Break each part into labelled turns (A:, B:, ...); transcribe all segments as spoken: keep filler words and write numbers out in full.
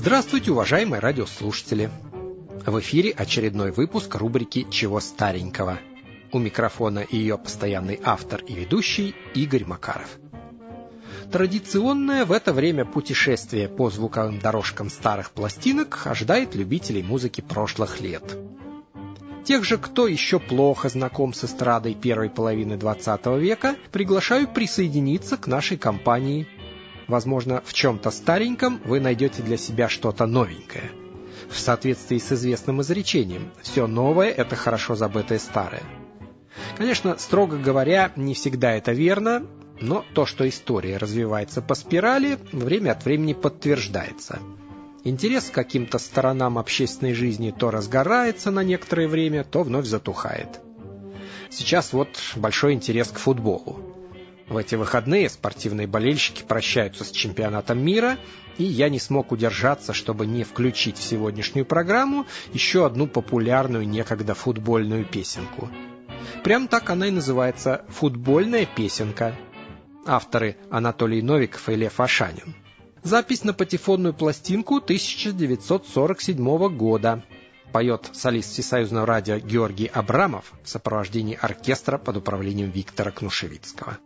A: Здравствуйте, уважаемые радиослушатели! В эфире очередной выпуск рубрики «Чего старенького». У микрофона ее постоянный автор и ведущий Игорь Макаров. Традиционное в это время путешествие по звуковым дорожкам старых пластинок ожидает любителей музыки прошлых лет. Тех же, кто еще плохо знаком с эстрадой первой половины двадцатого века, приглашаю присоединиться к нашей компании. Возможно, в чем-то стареньком вы найдете для себя что-то новенькое. В соответствии с известным изречением «все новое – это хорошо забытое старое». Конечно, строго говоря, не всегда это верно, но то, что история развивается по спирали, время от времени подтверждается. Интерес к каким-то сторонам общественной жизни то разгорается на некоторое время, то вновь затухает. Сейчас вот большой интерес к футболу. В эти выходные спортивные болельщики прощаются с чемпионатом мира, и я не смог удержаться, чтобы не включить в сегодняшнюю программу еще одну популярную некогда футбольную песенку. Прям так она и называется «Футбольная песенка». Авторы Анатолий Новиков и Лев Ашанин. Запись на патефонную пластинку тысяча девятьсот сорок седьмого года. Поет солист Всесоюзного радио Георгий Абрамов в сопровождении оркестра под управлением Виктора Кнушевицкого.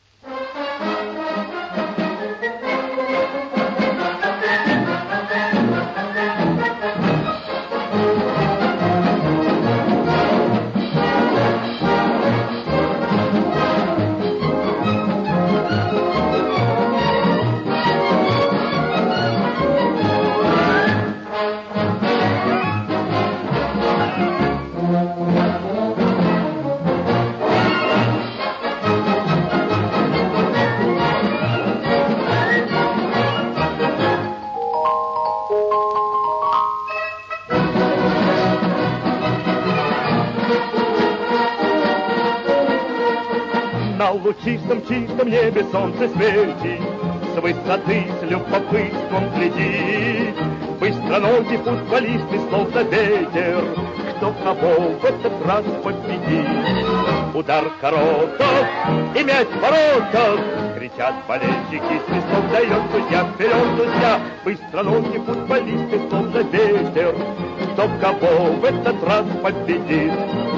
B: Чистом-чистом небе солнце светит, с высоты с любопытством глядит. Быстроногий футболисты, словно ветер, кто кого в этот раз победит. Удар коротов и мяч в воротах, кричат болельщики, свисток дает судья, вперед, друзья. Быстроногий футболисты, словно ветер, кто кого в этот раз победит.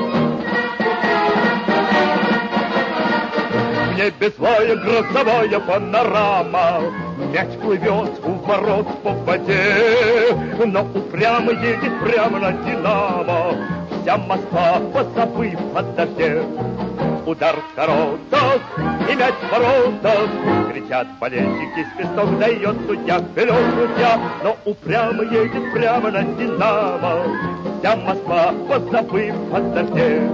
B: В небе злая грозовая панорама, мяч плывет у ворот по воде, но упрямо едет прямо на Динамо, вся Москва позабыв о дожде. Удар в воротах и мяч в воротах, кричат болельщики, свисток дает судья, вперед, друзья, но упрямо едет прямо на Динамо, вся Москва позабыв о дожде.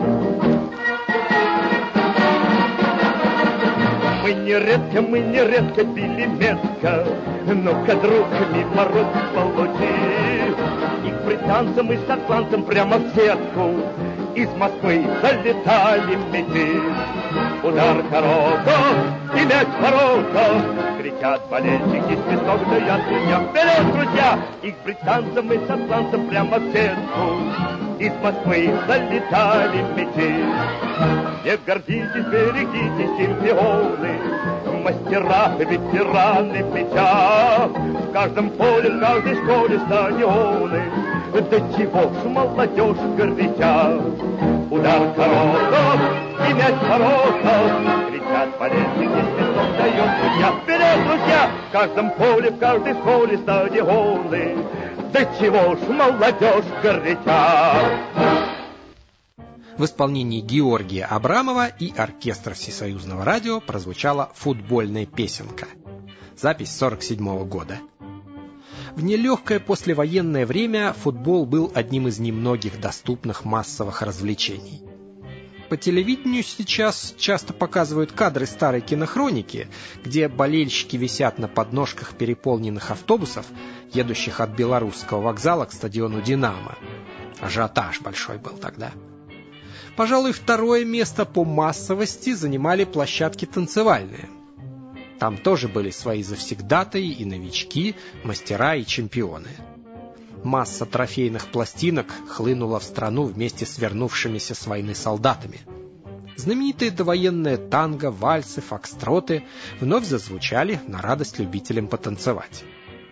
B: Мы нередко, мы нередко били метко, но-ка, друг, мимо рук получи. И к британцам, и шотландцам прямо в сетку из Москвы залетали мячи. Удар коротов и мяч в воротах, кричат болельщики, свисток дают судья, вперед, друзья! И к британцам, и шотландцам прямо в сетку из Москвы залетали мячи. Не гордитесь, берегитесь, чемпионы, мастера, ветераны мяча. В каждом поле, в каждой школе стадионы, до чего ж молодежь горяча. Удар коротов и мяч в воротах, кричат болельщики, свисток дает судья, вперед, друзья! В каждом поле, в каждой школе стадионы, до чего ж молодежь горяча.
A: В исполнении Георгия Абрамова и оркестра Всесоюзного радио прозвучала «Футбольная песенка». Запись сорок седьмого года. В нелегкое послевоенное время футбол был одним из немногих доступных массовых развлечений. По телевидению сейчас часто показывают кадры старой кинохроники, где болельщики висят на подножках переполненных автобусов, едущих от Белорусского вокзала к стадиону «Динамо». Ажиотаж большой был тогда. Пожалуй, второе место по массовости занимали площадки танцевальные. Там тоже были свои завсегдатаи и новички, мастера и чемпионы. Масса трофейных пластинок хлынула в страну вместе с вернувшимися с войны солдатами. Знаменитые довоенные танго, вальсы, фокстроты вновь зазвучали на радость любителям потанцевать.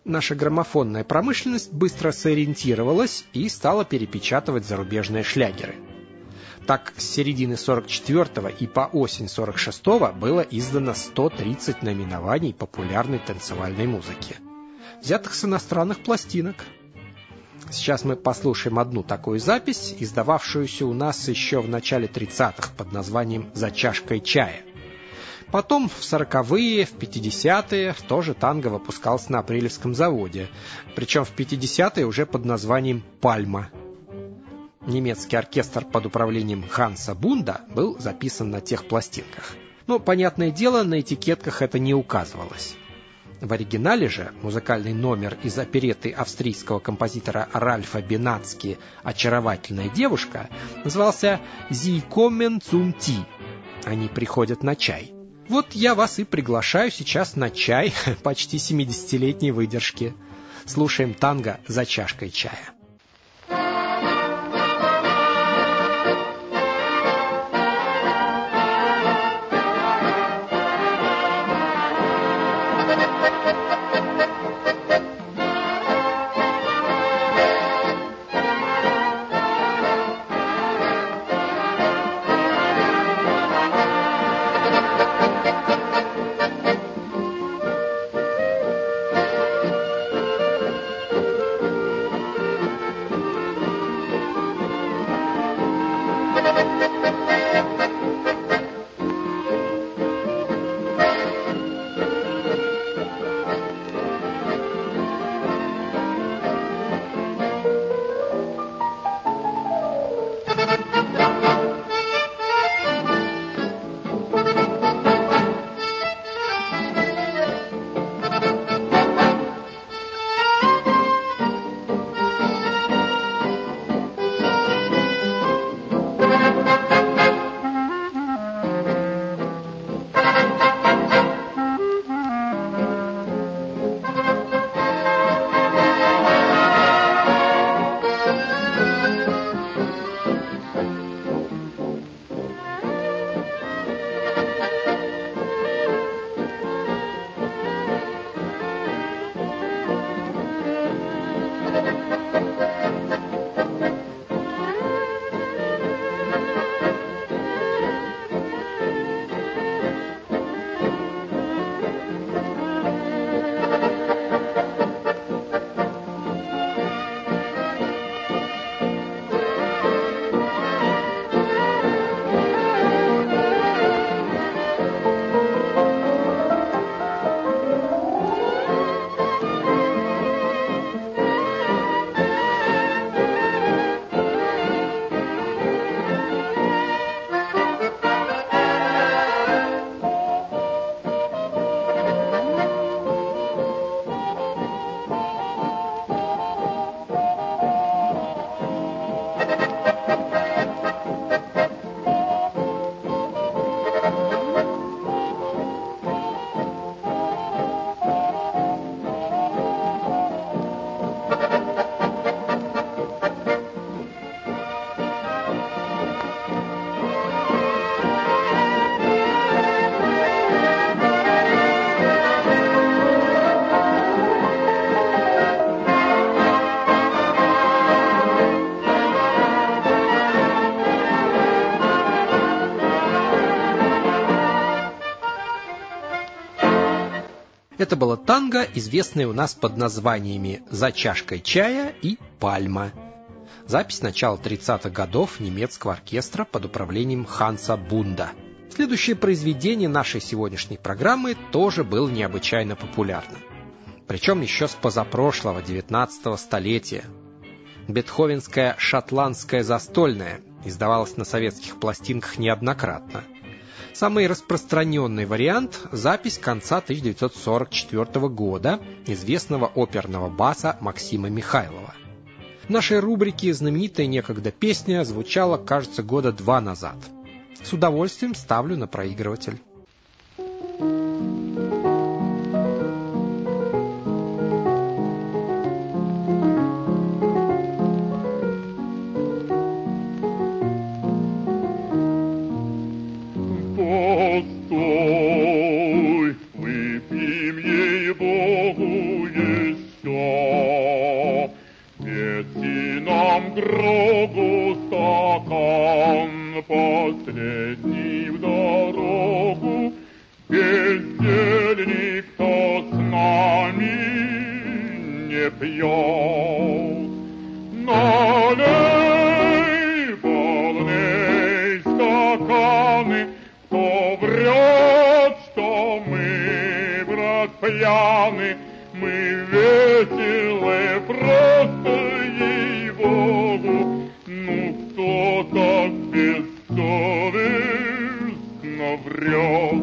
A: Наша граммофонная промышленность быстро сориентировалась и стала перепечатывать зарубежные шлягеры. Так, с середины сорок четвёртого и по осень сорок шестого было издано сто тридцать наименований популярной танцевальной музыки, взятых с иностранных пластинок. Сейчас мы послушаем одну такую запись, издававшуюся у нас еще в начале тридцатых под названием «За чашкой чая». Потом в сороковые, в пятидесятые тоже танго выпускался на Апрелевском заводе, причем в пятидесятые уже под названием «Пальма». Немецкий оркестр под управлением Ханса Бунда был записан на тех пластинках. Но, понятное дело, на этикетках это не указывалось. В оригинале же музыкальный номер из оперетты австрийского композитора Ральфа Бенацки «Очаровательная девушка» назывался «Sie kommen zum Tee» — «Они приходят на чай». Вот я вас и приглашаю сейчас на чай почти семидесятилетней выдержки. Слушаем танго «За чашкой чая». Это было танго, известное у нас под названиями «За чашкой чая» и «Пальма». Запись начала тридцатых годов немецкого оркестра под управлением Ханса Бунда. Следующее произведение нашей сегодняшней программы тоже было необычайно популярным. Причем еще с позапрошлого девятнадцатого столетия. Бетховенская «Шотландская застольная» издавалась на советских пластинках неоднократно. Самый распространенный вариант – запись конца тысяча девятьсот сорок четвёртого года известного оперного баса Максима Михайлова. В нашей рубрике знаменитая некогда песня звучала, кажется, года два назад. С удовольствием ставлю на проигрыватель.
B: Постой, выпьем ей-богу, другу стакан, последний в дорогу. Бездельник, кто с нами не пьет. Налей полный стаканы, кто врет, что мы, брат, пьяны, мы веселы просто, ей-богу. Ну, кто так бессовестно врет?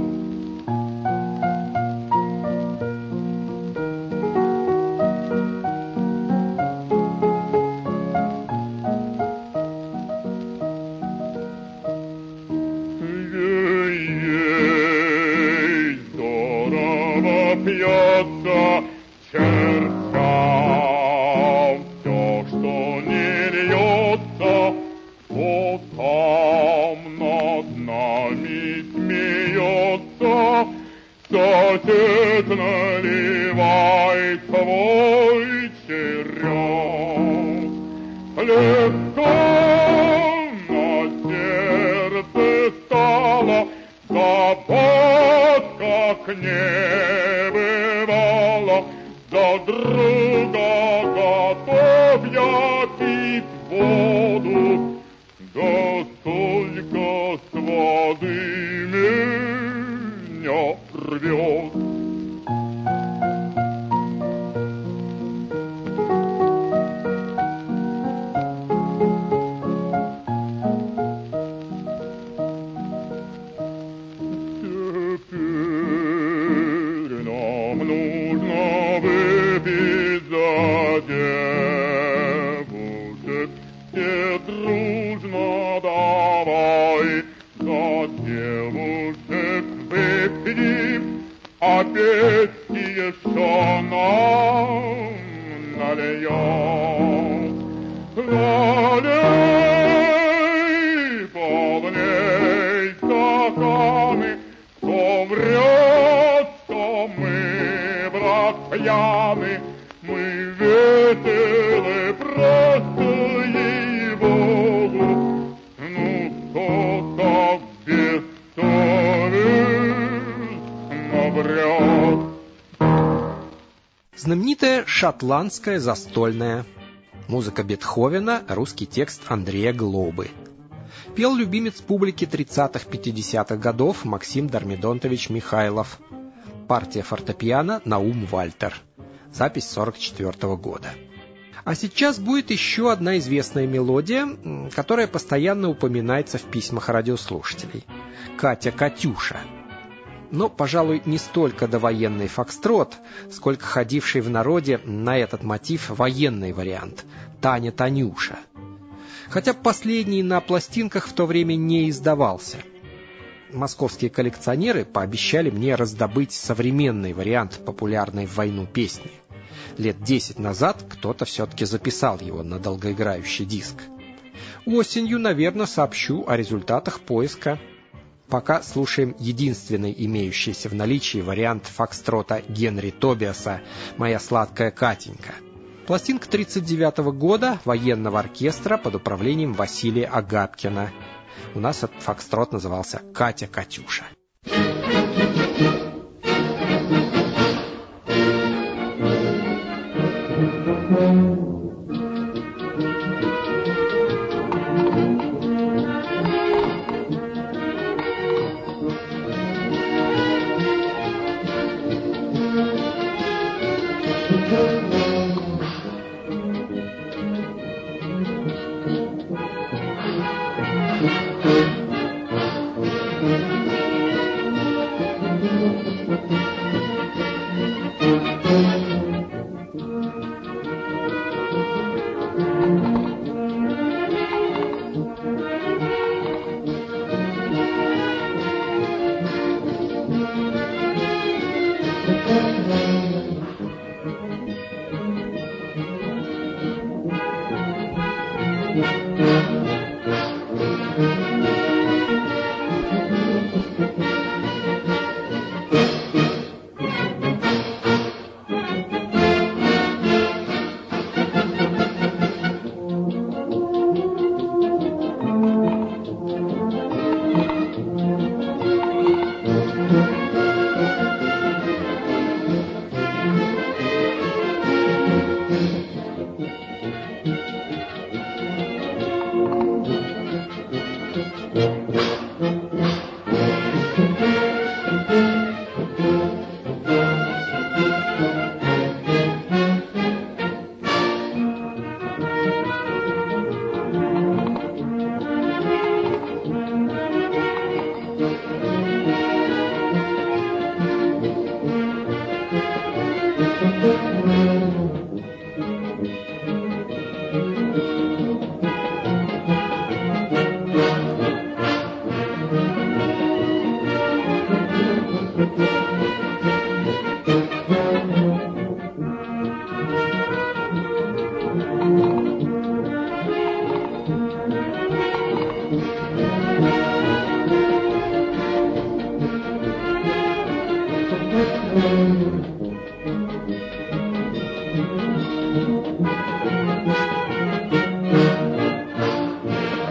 B: Пьется чертям все, что не льется, кто там над нами смеется. Сосед наливает свой черед. Легко на сердце стало, забот как не бывало, за друга готов я пить воду, да только с воды меня рвет. Дружно давай за девушек выпьем, а песни еще нам нальем. Налей полней стаканы, кто врет, что мы, брат, пьяны, мы веселы просто, ей-богу. Ну, кто так бессовестно врет?
A: Знаменитая шотландская застольная. Музыка Бетховена, русский текст Андрея Глобы. Пел любимец публики тридцатых-пятидесятых годов Максим Дормидонтович Михайлов. Партия фортепиано Наум Вальтер. Запись сорок четвёртого года. А сейчас будет еще одна известная мелодия, которая постоянно упоминается в письмах радиослушателей. «Катя-Катюша». Но, пожалуй, не столько довоенный фокстрот, сколько ходивший в народе на этот мотив военный вариант «Таня-Танюша». Хотя последний на пластинках в то время не издавался. Московские коллекционеры пообещали мне раздобыть современный вариант популярной в войну песни. Лет десять назад кто-то все-таки записал его на долгоиграющий диск. Осенью, наверное, сообщу о результатах поиска. Пока слушаем единственный имеющийся в наличии вариант фокстрота Генри Тобиаса «Моя сладкая Катенька». Пластинка тридцать девятого года военного оркестра под управлением Василия Агапкина. У нас этот фокстрот назывался «Катя-Катюша».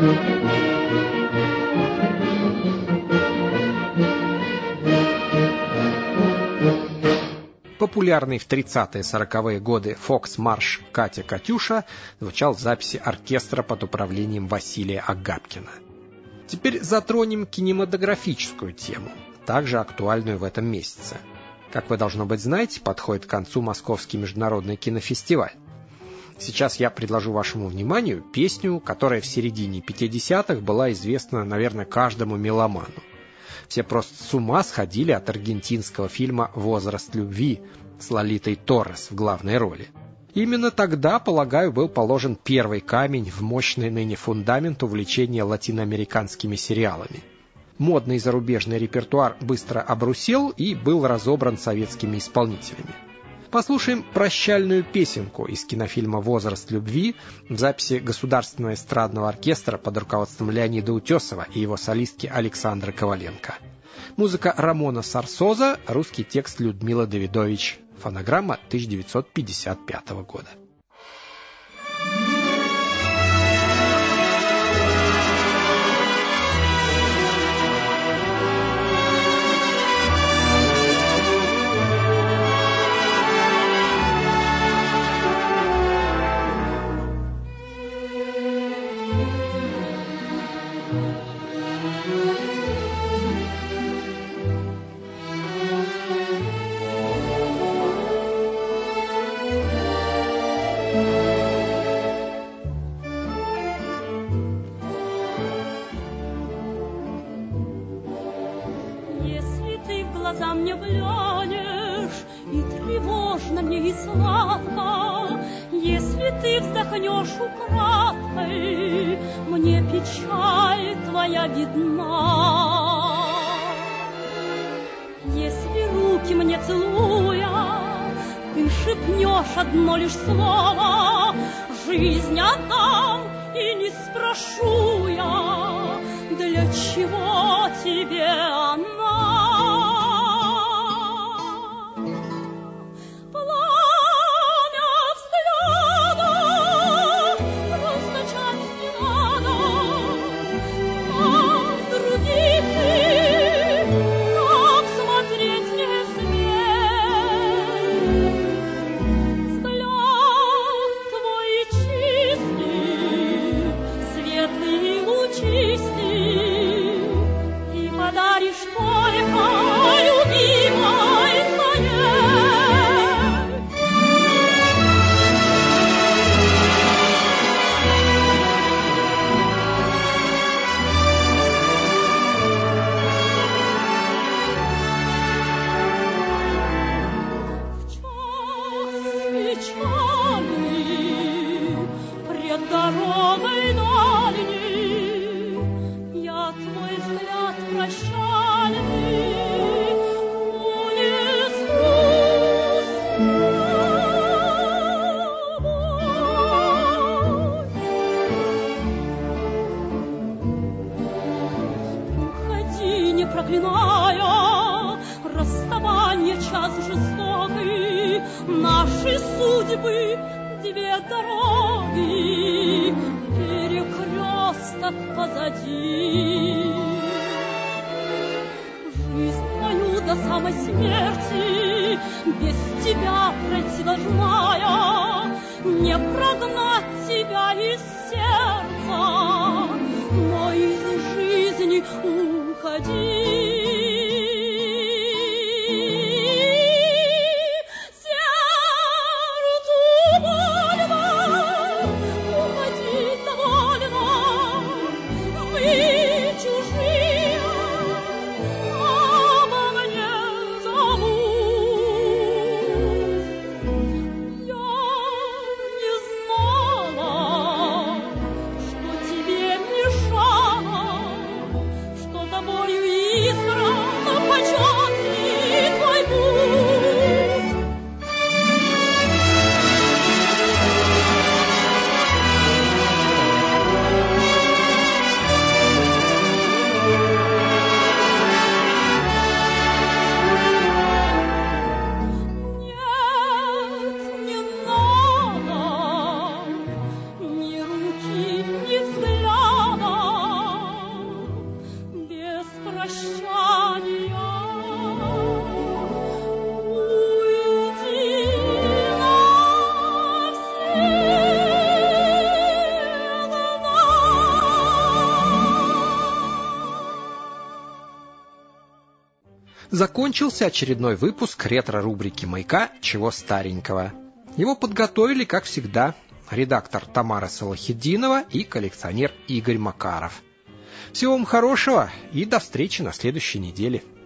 A: Популярный в тридцатые-сороковые годы фокс-марш «Катя-Катюша» звучал в записи оркестра под управлением Василия Агапкина. Теперь затронем кинематографическую тему, также актуальную в этом месяце. Как вы, должно быть, знаете, подходит к концу Московский международный кинофестиваль. Сейчас я предложу вашему вниманию песню, которая в середине пятидесятых была известна, наверное, каждому меломану. Все просто с ума сходили от аргентинского фильма «Возраст любви» с Лолитой Торрес в главной роли. Именно тогда, полагаю, был положен первый камень в мощный ныне фундамент увлечения латиноамериканскими сериалами. Модный зарубежный репертуар быстро обрусел и был разобран советскими исполнителями. Послушаем прощальную песенку из кинофильма «Возраст любви» в записи Государственного эстрадного оркестра под руководством Леонида Утесова и его солистки Александры Коваленко. Музыка Рамона Сарсоза, русский текст Людмила Давидович. Фонограмма тысяча девятьсот пятьдесят пятого года.
C: глаза мне глянешь, и тревожно мне, и сладко, если ты вздохнешь украдкой, мне печаль твоя видна. Если руки мне целуя, ты шепнешь одно лишь слово, жизнь отдам, и не спрошу я, для чего тебе она. Пламя взгляда расточать не надо, а других ты так смотреть не смей. Взгляд твой чистый, светлый и лучистый, и подаришь только любимой своей. В час печали пред дорогой дальней я твой взгляд прощальный унесу с собой. Уходи, не проклиная расставание час жестокий, наши судьбы две дороги, перекресток позади. Жизнь мою до самой смерти без тебя пройти должна я, не прогнать тебя из сердца, но из жизни уходи. Тебе
A: Закончился очередной выпуск ретро-рубрики «Маяка. Чего старенького». Его подготовили, как всегда, редактор Тамара Салахитдинова и коллекционер Игорь Макаров. Всего вам хорошего и до встречи на следующей неделе.